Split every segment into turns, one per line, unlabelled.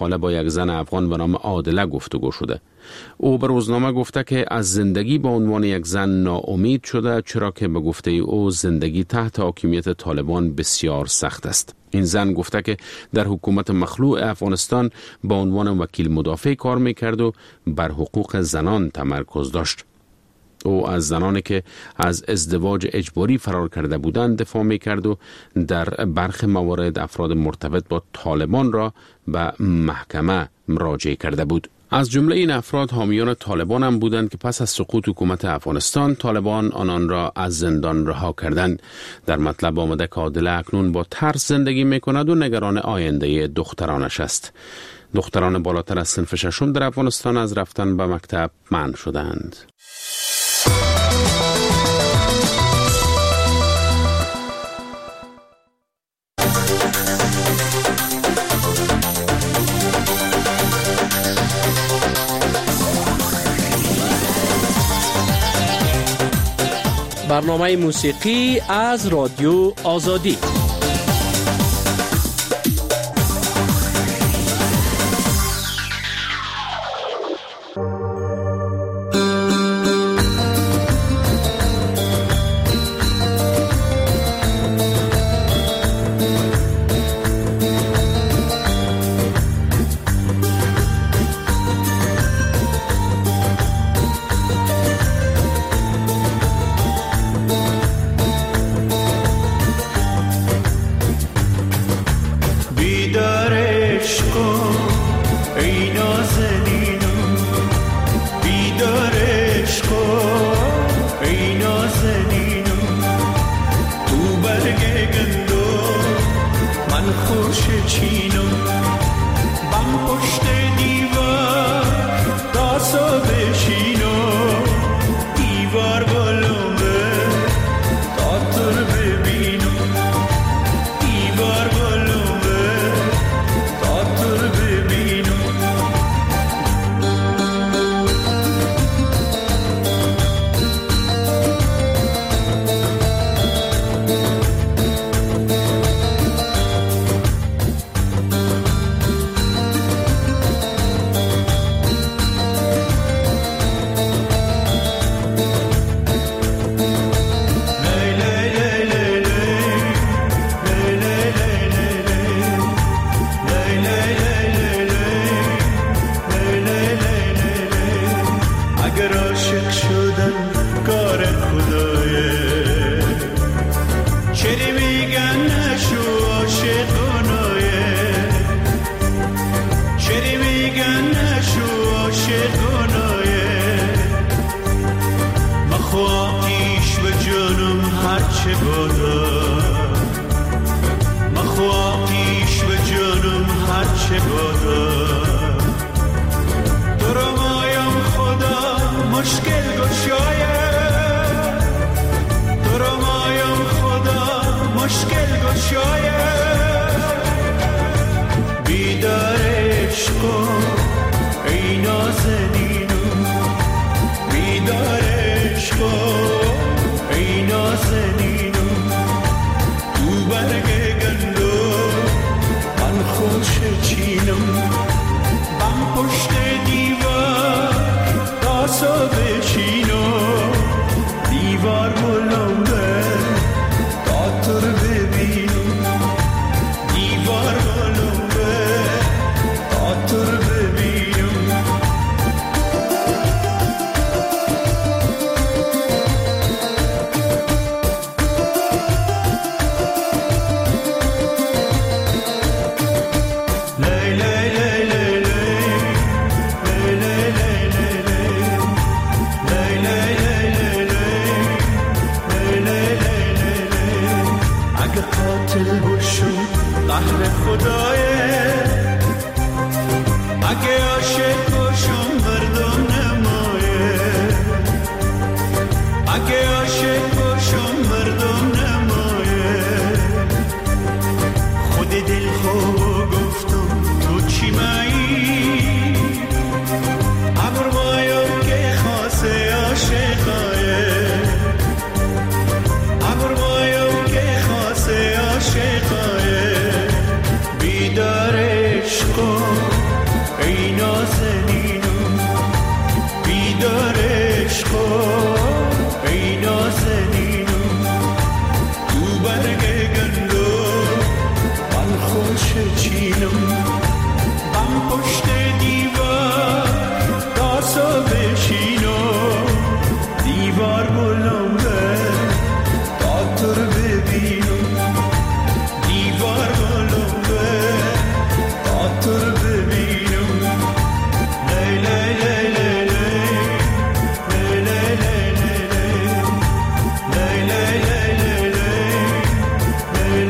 خاله با یک زن افغان به نام عادله گفتگو شده. او به روزنامه گفته که از زندگی به عنوان یک زن ناامید شده، چرا که به گفته او زندگی تحت حاکمیت طالبان بسیار سخت است. این زن گفته که در حکومت مخلوع افغانستان به عنوان وکیل مدافع کار میکرد و بر حقوق زنان تمرکز داشت. او از زنانی که از ازدواج اجباری فرار کرده بودند دفاع میکرد و در برخی موارد افراد مرتبط با طالبان را به محکمه مراجعه کرده بود. از جمله این افراد حامیان طالبان هم بودند که پس از سقوط حکومت افغانستان طالبان آنان را از زندان رها کردند. در مطلب آمده که عادله اکنون با ترس زندگی میکند و نگران آینده دخترانش است. دختران بالاتر از صنف ششم در افغانستان از رفتن به مکتب منع شدند.
برنامه موسیقی از رادیو آزادی.
ای نازنینم بیدار عشقم ای نازنینم تو برگ گندم من خوش چینم من پشت دیوار تاسا بشینم دیوار بلنده تا تو رو ببینم دیوار بلنده تا تو رو ببینم لی لی لی لی لی لی لی لی لی لی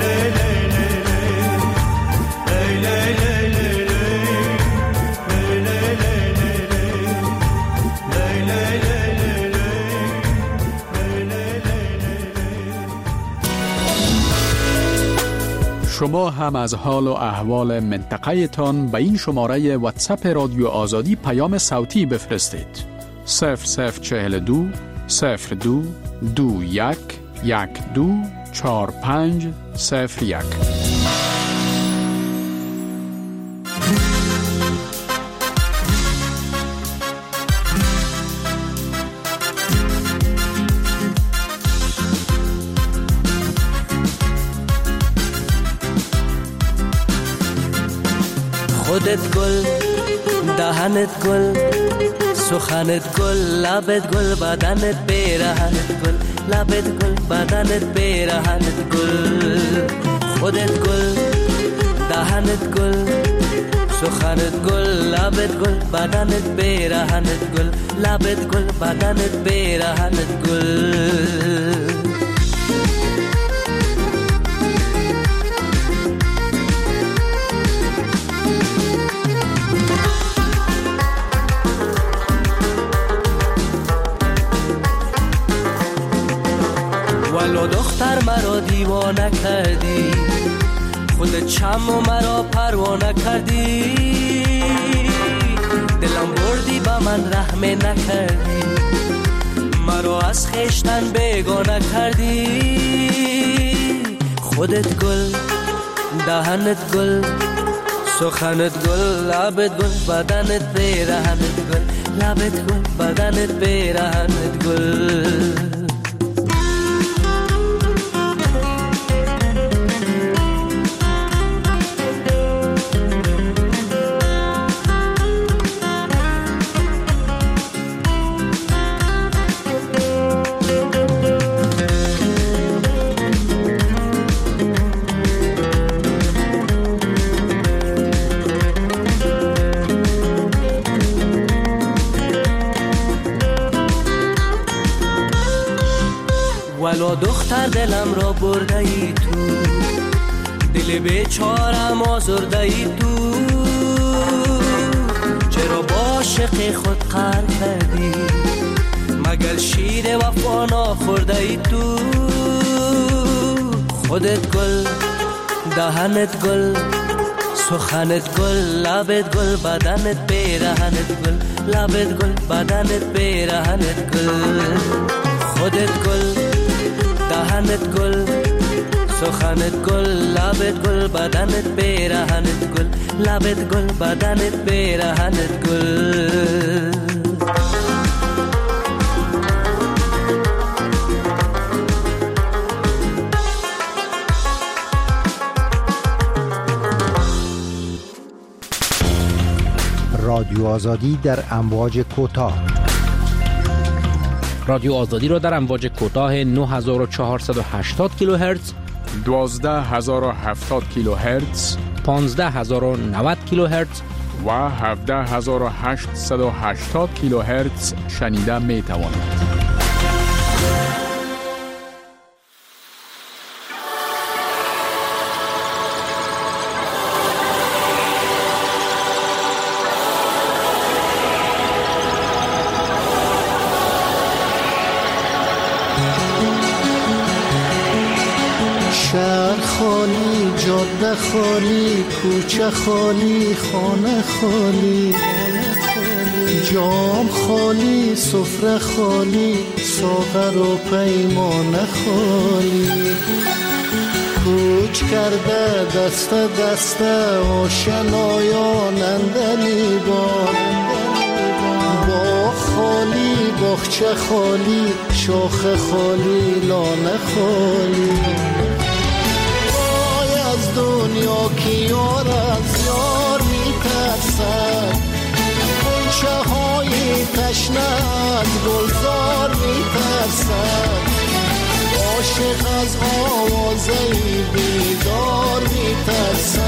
شما هم از حال و احوال منطقه تان به این شماره واتساپ رادیو آزادی پیام صوتی بفرستید. 0042 02 21 12 45 01.
خودت گل، دهنت گل، سخنت گل، لبت گل، بدنت پیرهنت گل، لبت گل، بدنت پیرهنت گل. خودت گل، دهنت گل، سخنت گل، لبت گل، بدنت پیرهنت گل، لبت گل، بدنت پیرهنت گل. ولو دختر مرا دیوانه کردی، خودت چم و مرا پروانه کردی، دلم بردی با من رحم نکردی، مرا از خشتن بیگانه کردی. خودت گل، دهنت گل، سخنت گل، لبت گل، بدنت پیرهنت گل، لبت گل، بدنت پیرهنت گل. ولو دختر دلم را برده ای تو، دل بیچارم آزرده ای تو، چرا با عاشق خود قهر کردی، مگر شیر وفا نخورده ای تو. خودت گل، دهنت گل، سخنت گل، لبت گل، بدنت پیرهنت گل، لبت گل، بدنت پیرهنت گل. خودت گل، دهنت گل، سخنت گل، لبت گل، بدنت پیرهنت گل، لبت گل، بدنت پیرهنت گل.
رادیو آزادی در امواج کوتاه.
رادیو آزادی را در امواج کوتاه 9480 کیلوهرتز،
12070 کیلوهرتز،
15090 کیلوهرتز
و 17880 کیلوهرتز شنیده می توانید.
شهر خالی، جاده خالی، کوچه خالی، خانه خالی، جام خالی، سفره خالی، ساغر و پیمانه خالی. کوچ کرده دسته دسته آشنایان اندلی بار، با خالی باغچه خالی، شاخ خالی لانه خالی. وای از دنیا که یار از یار میترسد، غنچه های تشنه از گلزار میترسد، عاشق از آوازه بیدار میترسد،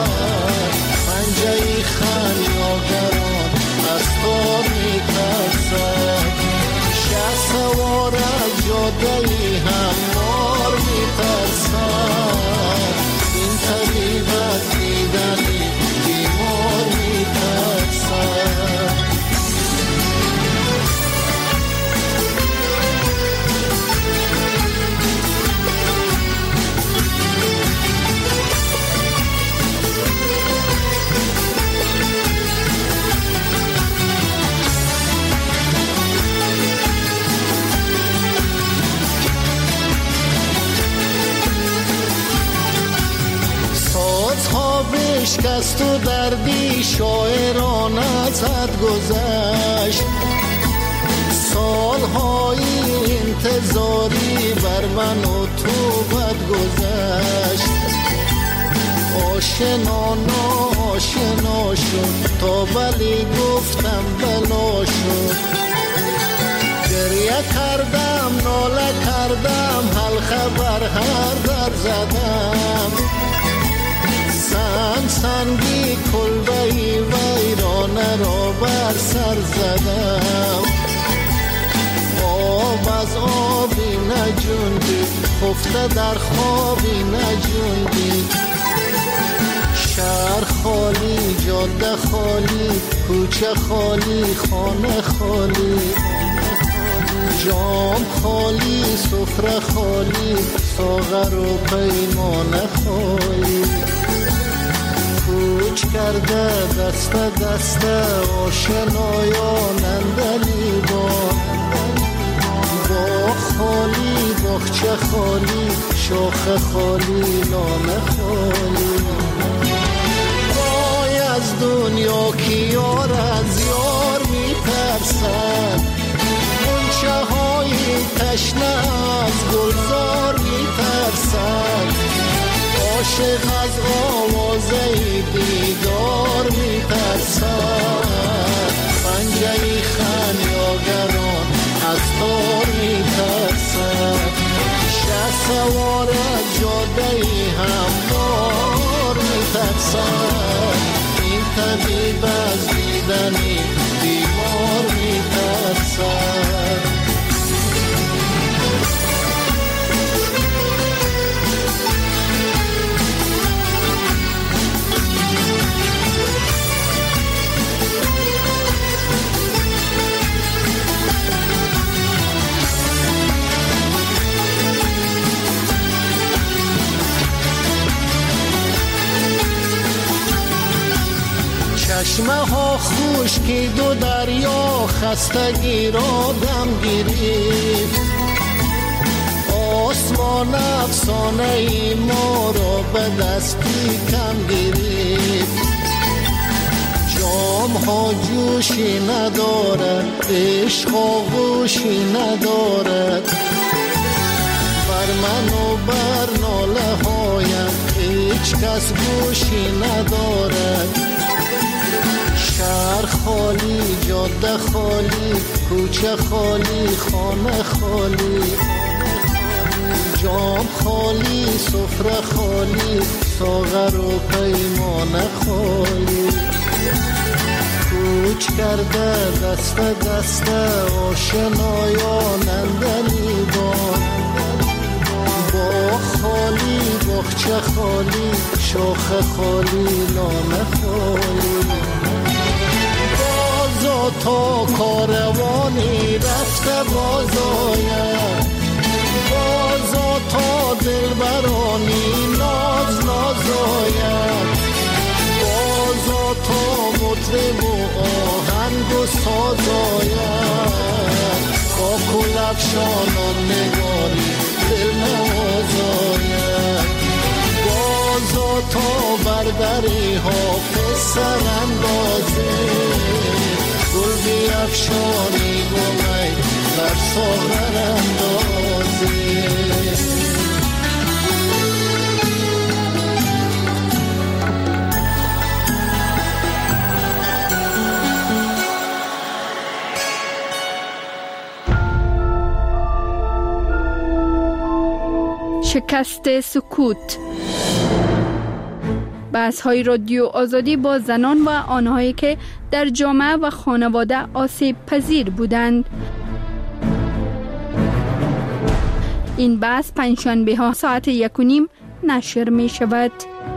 پنجه خمیازگران از تار میترسد، شهسوار از جاده هموار میترسد، این طبیب از دیدنی بیمار میترسد. بشکست و دردی شاعران از حد گذشت، سالهای انتظاری بر من و تو بد گذشت، آشنا ناآشنا شد تا بلی گفتم بلا شد، گریه کردم ناله کردم حلقه بر هر در زدم، سنگی کلبهی ویرانه را بر سر زدم، آب از آبی نجوندید خفته در خوابی نجوندید، شهر خالی جاده خالی کوچه خالی خانه خالی، جام خالی سفره خالی ساغر و پیمانه خالی، کوچ کرده دست دست آشنایان اندلی با خالی باغچه خالی شاخ خالی لانه خالی. وای از دنیا که یار از یار میترسد، غنچه های تشنه از گلزار میترسد، عاشق از آوازه دیدار میترسد، پنجه خمیازگران از تار میترسد، شهسوار از جاده هموار میترسد، این طبیب از دیدنی بیمار میترسد. چشمه ها خشکید و دریا خستگی را دم گرفت، آسمان افسانه ای ما را به دستی کم گرفت، جام ها جوشی ندارد عشق آغوشی ندارد، بر من و بر ناله هایم هیچ کس گوشی ندارد، شهر خالی جاده خالی کوچه خالی خانه خالی، جام خالی سفره خالی ساغر و پیمانه خالی، کوچ کرده دست دست آشنایان اندلی با خالی باغچه خالی شاخ خالی لانه خالی، بازا تا کاروانی رفته بازاید، بازا تا دلبرانی ناز نازاید، بازا تا مطرب و آهنگ و سازاید، با کلفشانان نگاری دل نوازاید، بازا تا بردری حافظ سر اندازه، افشانی گمی در سغرر اندازی
شکست سکوت. بحث‌های رادیو آزادی با زنان و آنهایی که در جامعه و خانواده آسیب پذیر بودند. این بحث پنجشنبه ها ساعت 1:30 نشر می شود.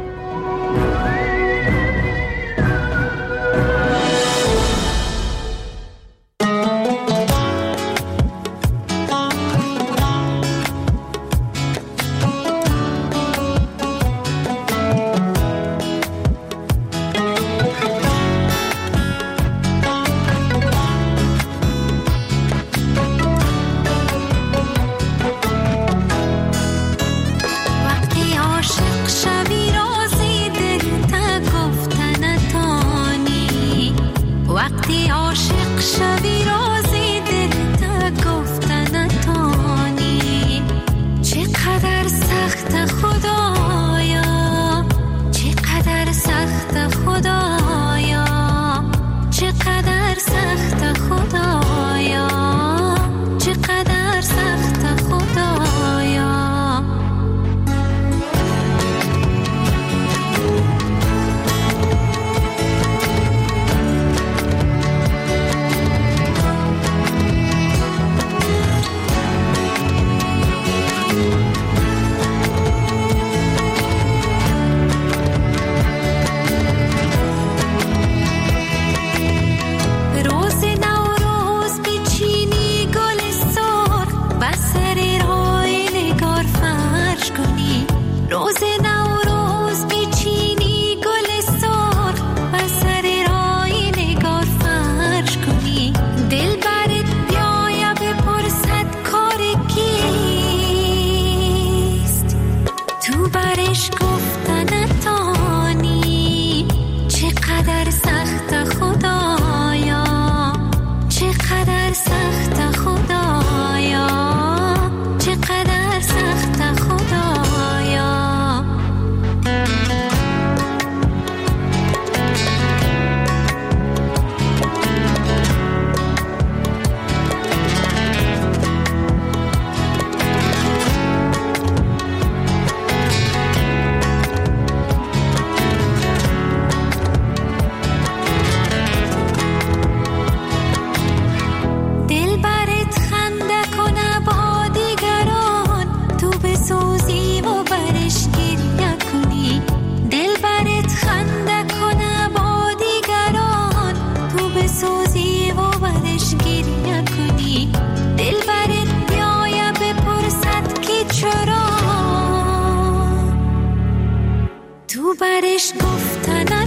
برش گفتن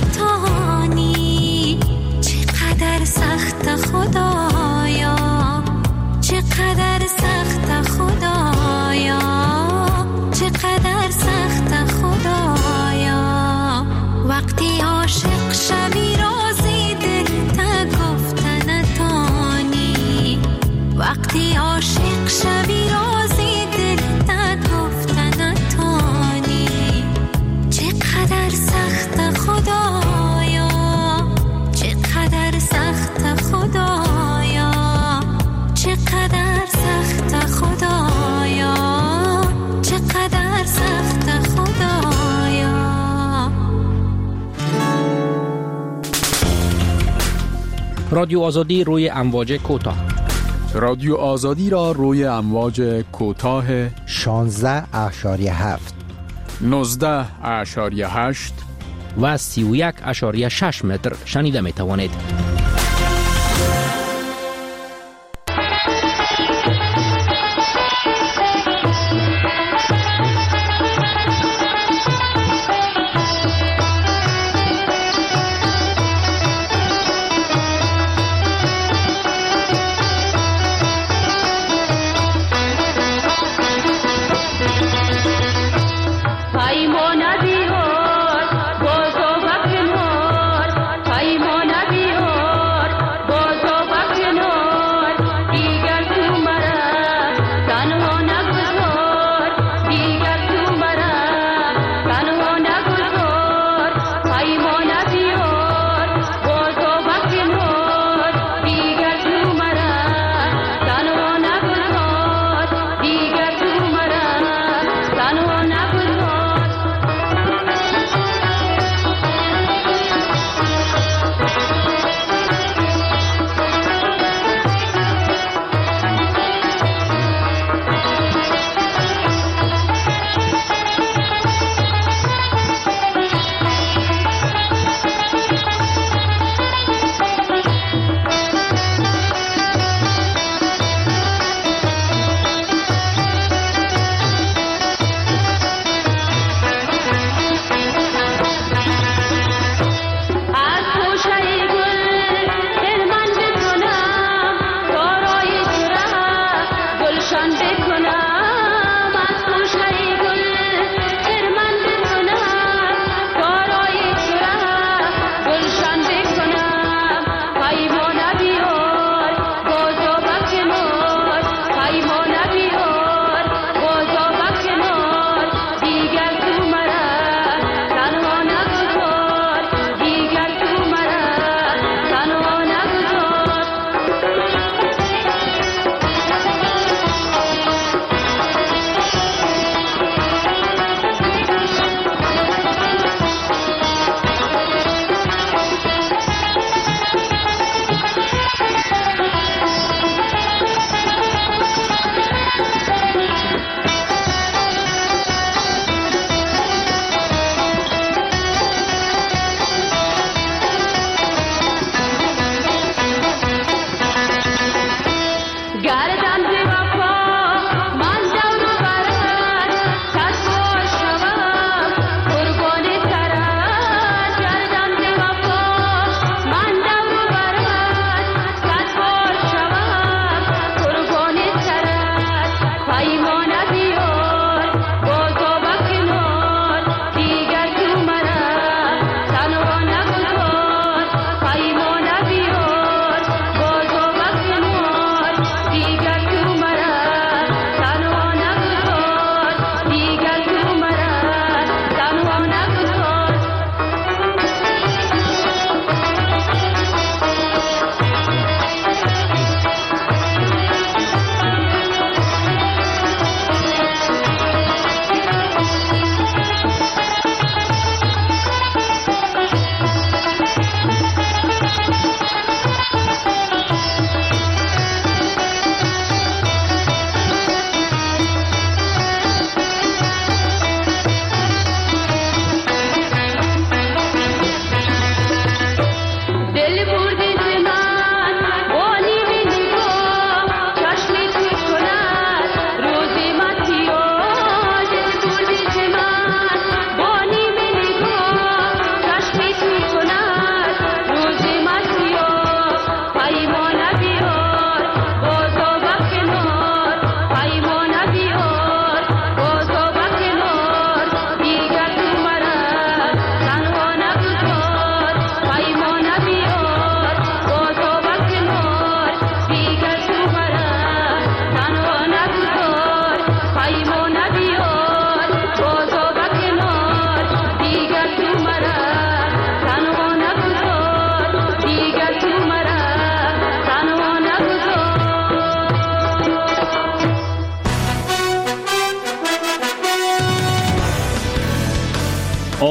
تانی چقدر سخت خدایا، چقدر سخت خدایا، چقدر سخت خدایا. وقتی عاشق شوی رازی دل تا گفتن تانی، وقتی عاشق شوی رازی دل تا گفتن تانی. چقدر سخت خدایا، چقدر سخت خدایا، چقدر سخت خدایا، چقدر سخت خدایا.
رادیو آزادی روی امواج کوتاه.
رادیو آزادی را روی امواج کوتاه
16.7
19.8
و 31.6 متر شنیده می توانید.
Paimona bior, gozo bakmor, paimona bior.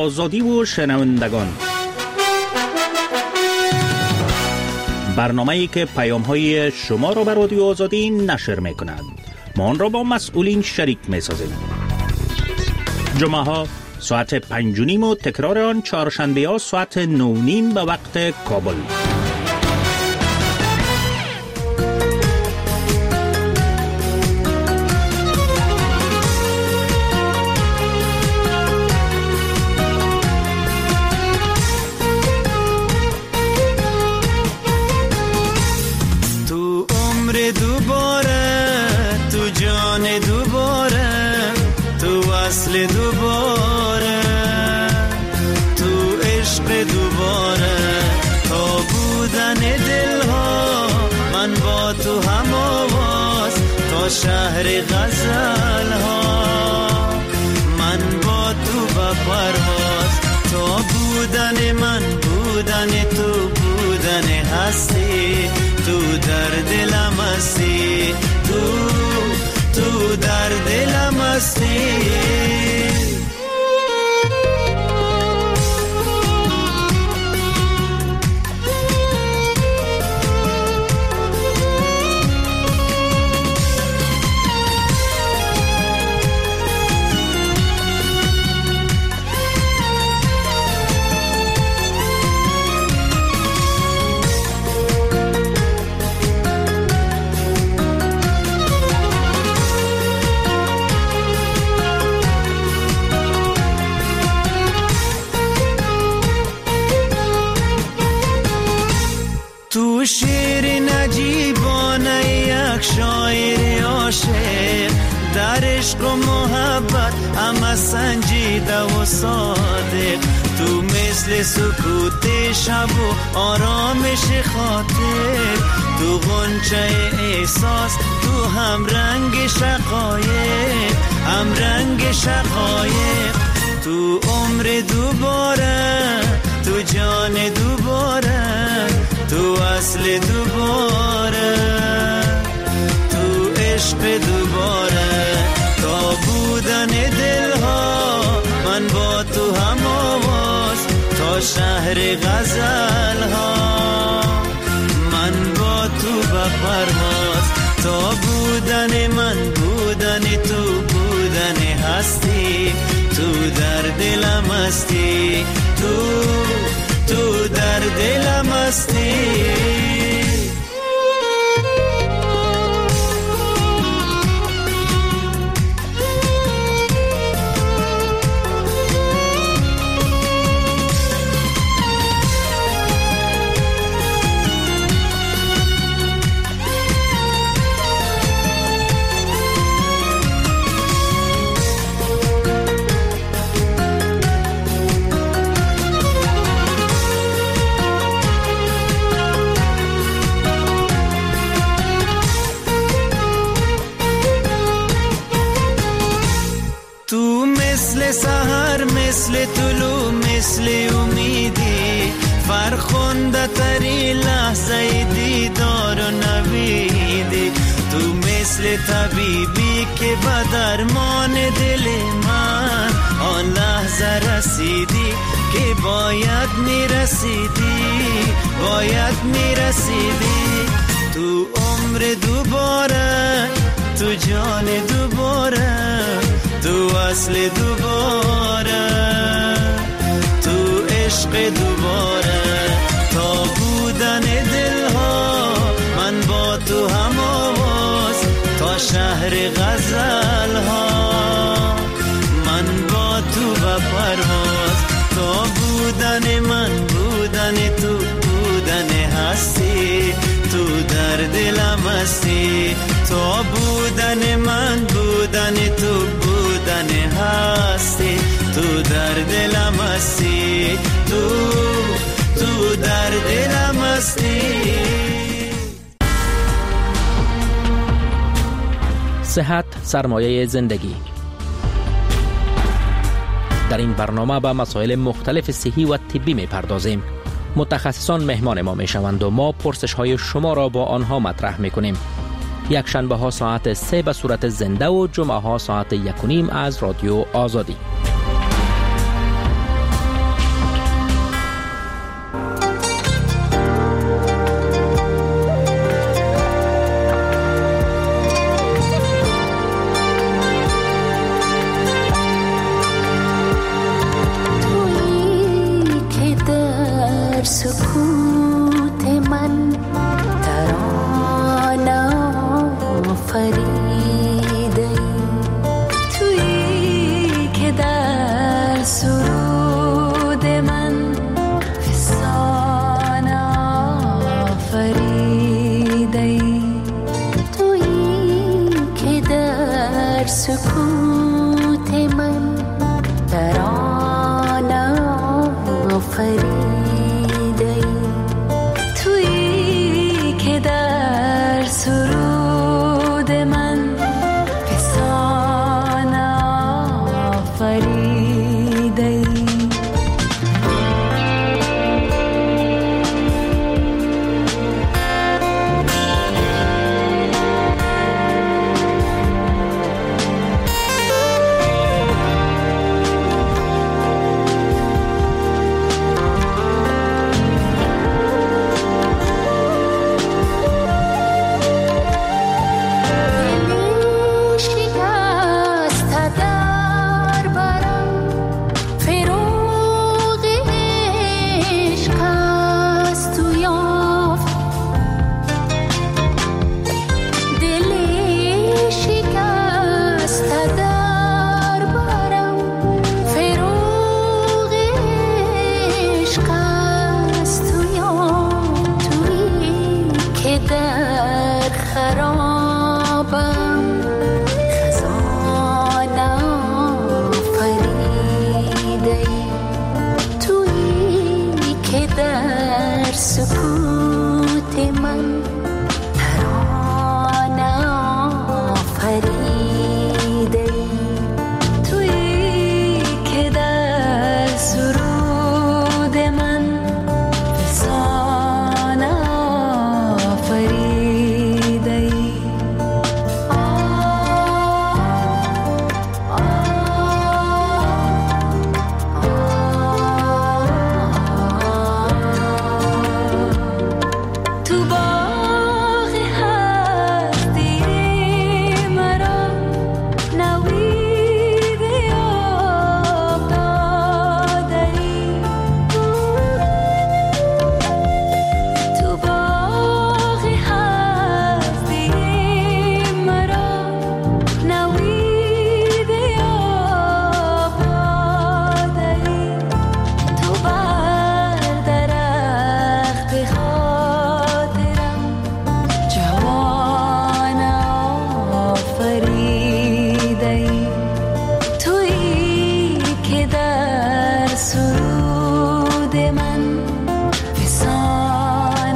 آزادی و شنوندگان، برنامه‌ای که پیام‌های شما را به رادیو آزادی نشر می‌کند. ما آن را با مسئولین شریک می‌سازیم. جمعه‌ها ساعت 5:30 و تکرار آن چهارشنبه‌ها ساعت 9:30 به وقت کابل.
شهر غزل ها من با تو با پرواز، تو بودن من بودن تو بودن هستی، تو در دلم هستی، تو در دلم هستی. تو شعر نجیبانه یک شاعر عاشق، در عشق و محبت همه سنجیده و صادق، تو مثل سکوت شب و آرامش خاطر، تو غنچه احساس، تو هم رنگ شقایق، هم رنگ شقایق، تو عمر دوباره، تو جان دوباره، تو اصل دوباره، تو عشق دوباره، تا بودن دلها من با تو هم آواز، تا شهر غزل ها من با تو به پرواز، تا بودن من بودن تو بودن هستی، تو در دلم هستی، تو در دلم هستی. سحر مثل طلوع مثل امیدی، فرخنده تری لحظه دیدار و نویدی، تو مثل طبیبی که به درمان دل من آن لحظه رسیدی که باید میرسیدی، باید میرسیدی، تو عمر دوباره، تو جان دوباره، تو اصل دوباره، تو عشق دوباره، تا بودن دلها من با تو هم آواز، تا شهر غزل ها من با تو به پرواز، تا بودن من بودن تو بودن هستی، تو در دلم هستی، تا بودن من بودن تو بودن هستی، تو در دلم هستی، تو در دلم هستی.
صحت سرمایه زندگی. در این برنامه به مسائل مختلف صحی و طبی می پردازیم. متخصصان مهمان ما می شوند و ما پرسش های شما را با آنها مطرح می کنیم. یک شنبه ها ساعت 3 به صورت زنده و جمعه ها ساعت 1:30 از رادیو آزادی.
در خرابم خزانه آفریده ای، تویی که در سکوت من ترانه آفریده ای، تویی که در سرود من فسانه آفریده ای. تو باغ هستی مرا نوید آب داده ای، تو باغ هستی مرا نوید آب داده ای، تو بر درخت خاطرم جوان آفریده ای، تویی که در سرود من فسان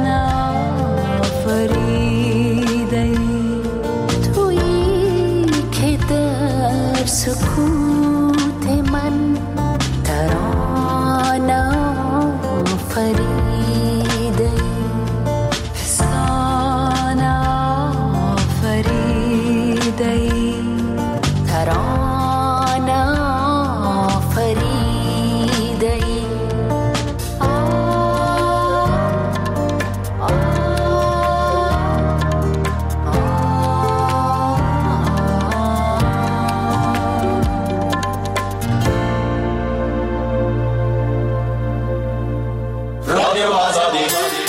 آفریده ای، تویی که در سکوت من ترانه آفریده ای، فسان آفریده ای، ترانه آفریده ای.
رادیو آزادی.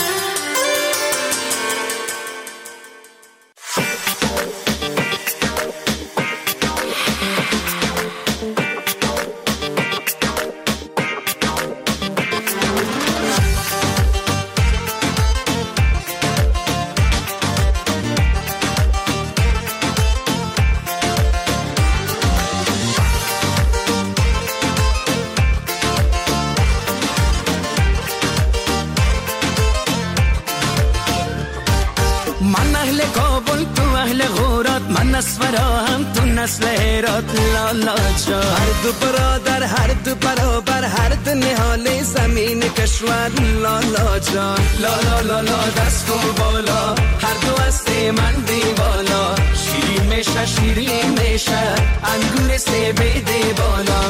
من اهل کابل تو اهل غورات، من اسفراهم تو نسل هرات. لالا جان هر دو برادر هر دو برابر، هر دو نهال زمین کشور. لالا جان لالا لالا دست کن بالا، هر دو هست من دیوالا. شیرین میشه شیرین میشه انگور سیب دی بالا.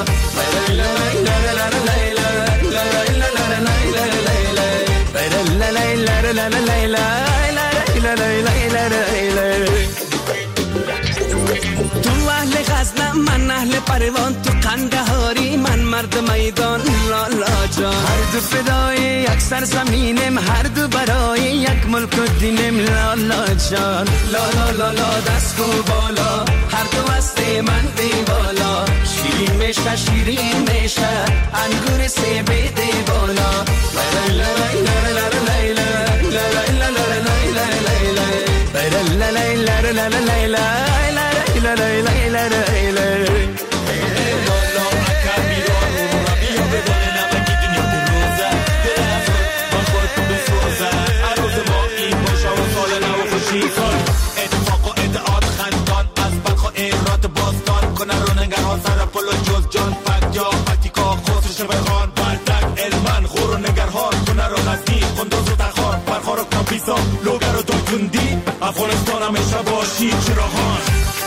تو اهل غزنه من اهل پروان، تو قندهاری من مرد میدان. لالا جان هر دو فدای یک سرزمینم، هر دو برای یک ملک و دینم. لالا جان لالا لالا دست کو بالا، هر دو هست من دیوالا. شیرین میشه شیرین میشه انگور سیب دی بالا.
اتفاق و ادعاد خندان از بلخ و ایرات باستان کنه رو نگران سر پل و جز جان پکیا پکتیکا خسرش بخان بردک علمان خور و نگرهان کنه رو نزدیک خندوز و تخان برخار و کامپیسا لوگر و دوکندی افغانستان همیشه باشی چراهان.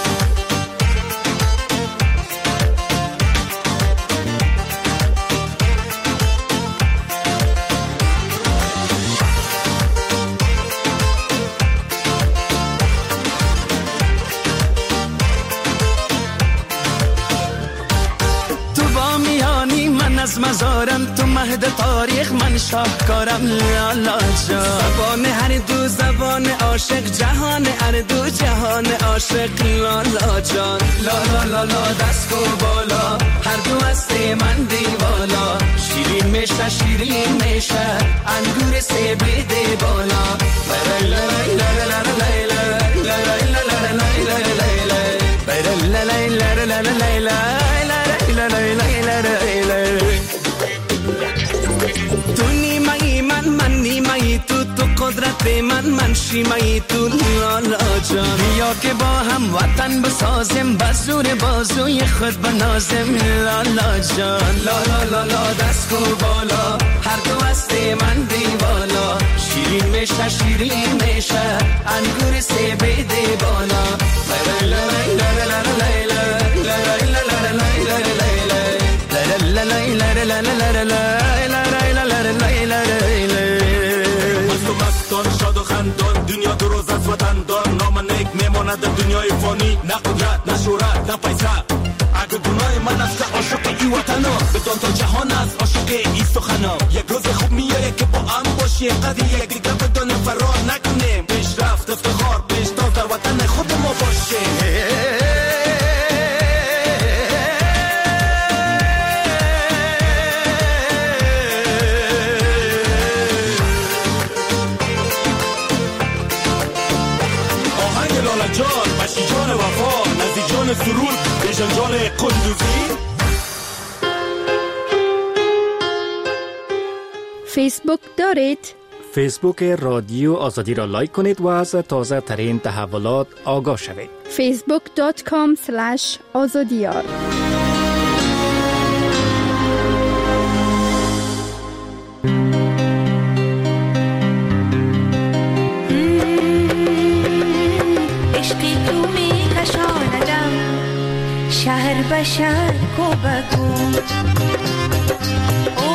از مزارم تو مهد تاریخ من شاهکارم. لالا جان زبان هر دو زبان عاشق، جهان هر دو جهان عاشق. لالا جان لالا لالا دست کو بالا، هر دو هست من دیوالا. شیرین میشه شیرین میشه انگور سیب دی بالا. قدرت من شیمه تو لالا جان. بیا که با هم وطن بسازیم، بزور بازوی خود بنازیم لالا جان. لالا لالا دست کو بالا، هر دو هست من دیوالا. شیرین میشه شیرین میشه انگور سیب دیوالا.
مستان شاد و خندان، دنیا دو روز از وطن دار. نام نیک میماند دنیای فانی، نه قدرت نه شهرت نه پیسه. اگه گناه من است عاشق این وطنا، بدان تا جهان است عاشق این سخنا. یک روز خوب میایه که با هم باشیم، قدر یک دیگه بدانیم فرار نکنیم. پیشرفت افتخار پیشتاز در وطن خود ما باشیم. جان بشی جان وفا، نزی جان سرور بیشن جان قندوزی.
فیسبوک دارید؟
فیسبوک رادیو آزادی را لایک کنید و از تازه ترین تحولات آگاه شوید.
facebook.com/azadiyar.
شهر به شهر کو بکو، او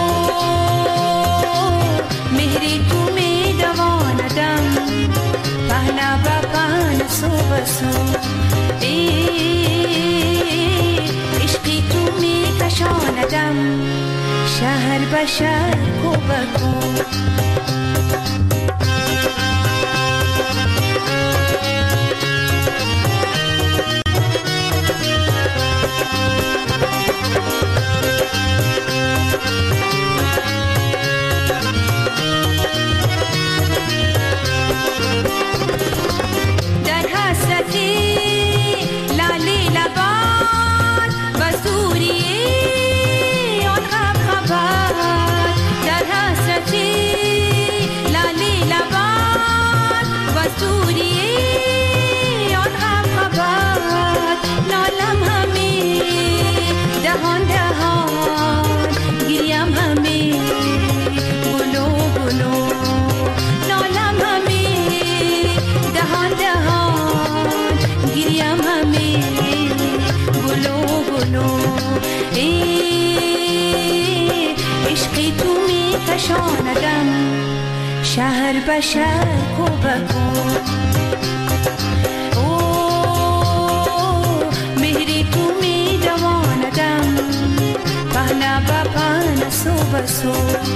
مهری تو می دواندم، پهنا با پهن سو بسو. عشقی تو می کشاندم، شهر به شهر کو بکو. شهر به شهر کو بکو، او مهری تو می دواندم، پهنا با پهن سو بسو.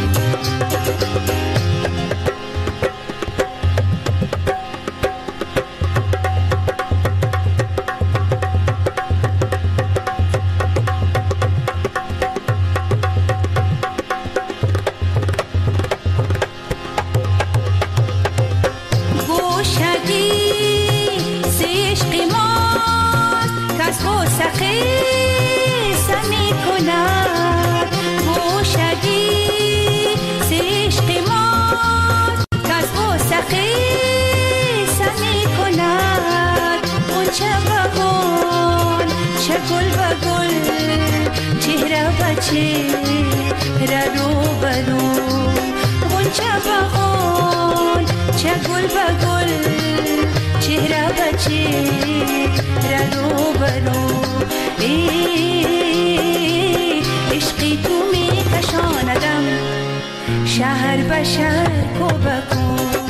شهر به شهر کو بکو،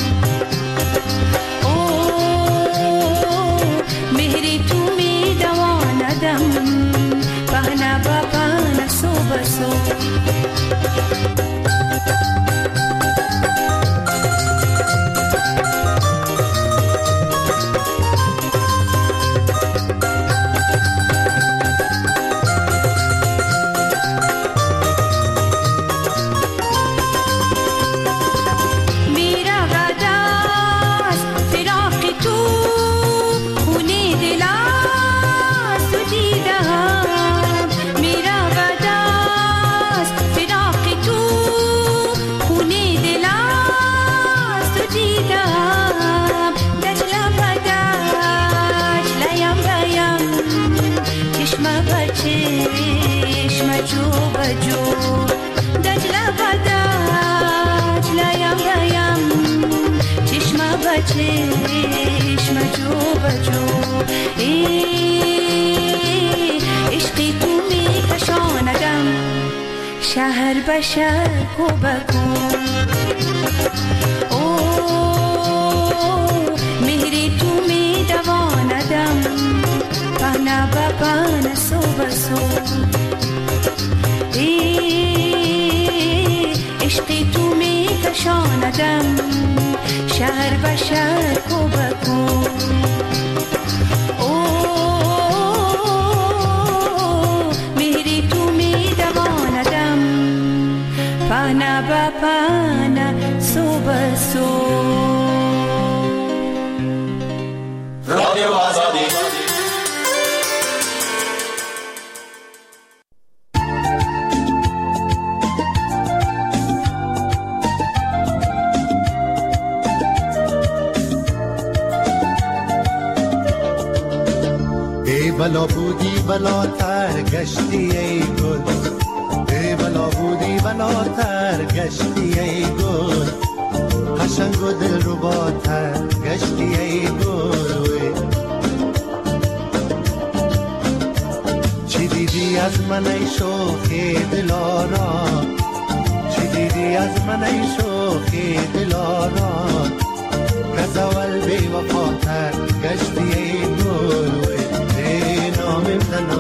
او مهری تو می دواندم، پهنا با پهن سو بسو. میرا میدم دجلم و دجل لیم ریم چشم و چشم جو و جو دجلم و دجل لیم ریم چشم و چشم جو و جو عشقی تو میکشاندم شهر به شهر کو بکن مهری تو میدواندم پهنه به پهنه سو به سو عشقی تو میکشاندم شهر به شهر کو بکن مهری تو میدواندم پهنه به پهنه سو به سو
رادیو آزادی
ای بلا بودی بلاتر گشتی ای گل ای بلا بودی بلاتر گشتی ای گل قشنگ و دل رو باتر گشتی ای گل چی دیدی از من ای شوخی دلارا چی دیدی از من ای شوخی دلارا کز اول بی وفاتر گشتی ای گل نامم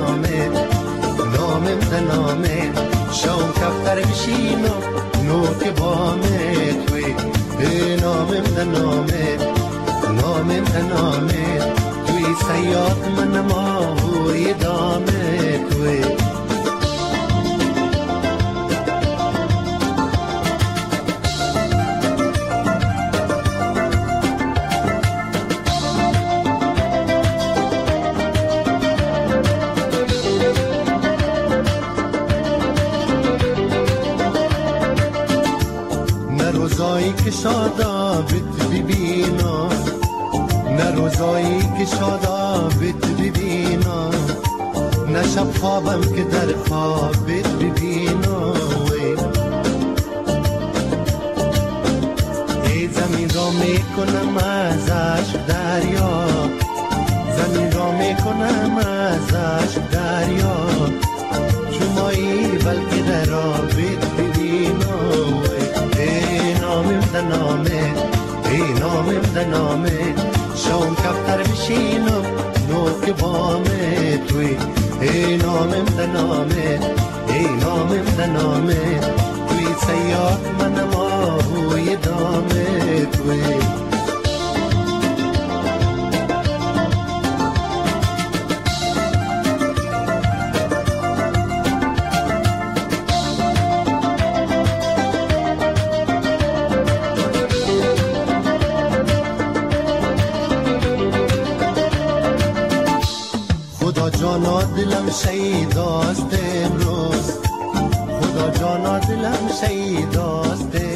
ده نامه شام کفتر بشینو نوک بامه توی نامم ده نامه توی سیاد من ماهوی دامه توی که شادابت ببینا نه روزایی که شادابت ببینا نه شب خوابم که در خوابت ببینا ای زمین را میکنم ازش دریا زمین را میکنم ازش دریا شمایی بلکه در آبت ببینا نامم ده نامه شام کفتر بشینم نوک بامه توی نامم ده نامه توی سیاد منم آهوی دامه توی جانا دلم شیداست امروز خدا جانا دلم شیداست